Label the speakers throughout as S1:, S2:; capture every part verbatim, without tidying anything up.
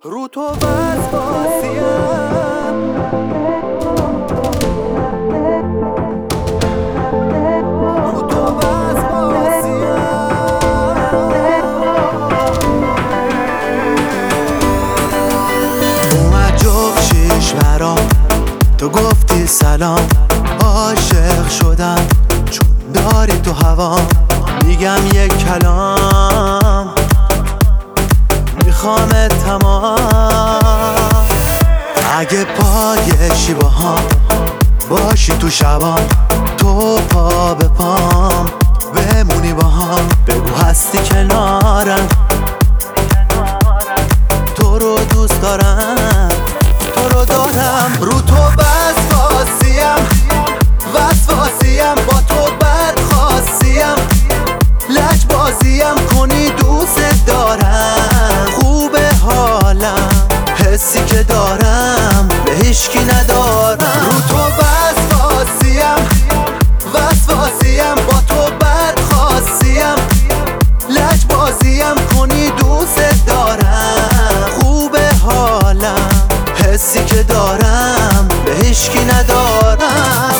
S1: رو تو وسواسیم، رو تو وسواسیم. اومد جفت شیش ورام، تو گفتی سلام، عاشق شدم چون داری تو هوام. میگم یک کلام، میخوام تمام. اگه پایشی با هم باشی تو شبام، تو پا به پام بمونی با هم. بگو هستی کنارم، تو رو دوست دارم، تو رو دارم. رو تو وسواسیم، وسواسیم، با تو بدخواستیم، لج بازیم کنی دوست دارم. خوبه حالم، حسی که دارم به هیچکی ندارم. رو تو وسواسیم، وسواسیم، با تو بدخواستیم، لج بازیم کنی دوست دارم. خوبه حالم، حسی که دارم به هیچکی ندارم.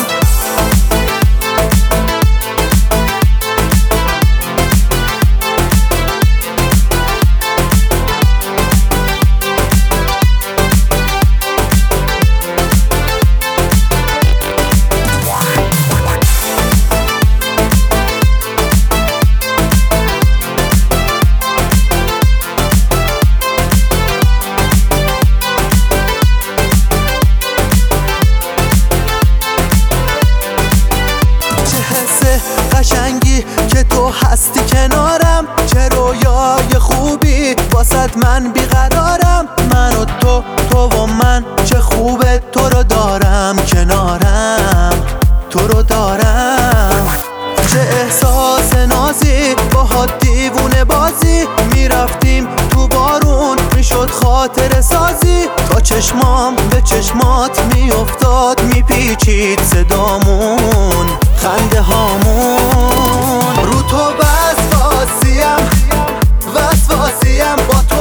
S1: قشنگی که تو هستی کنارم، چه رویای خوبی واسد من بیقرارم. من و تو، تو و من، چه خوبه تو رو دارم کنارم، تو رو دارم. چه احساس نازی باهات دیوونه بازی، میرفتیم تو بارون میشد خاطر سازی. تا چشمام به چشمات میافتاد، میپیچید صدامون، خنده هامون. رو تو وسواسیم، وسواسیم، با تو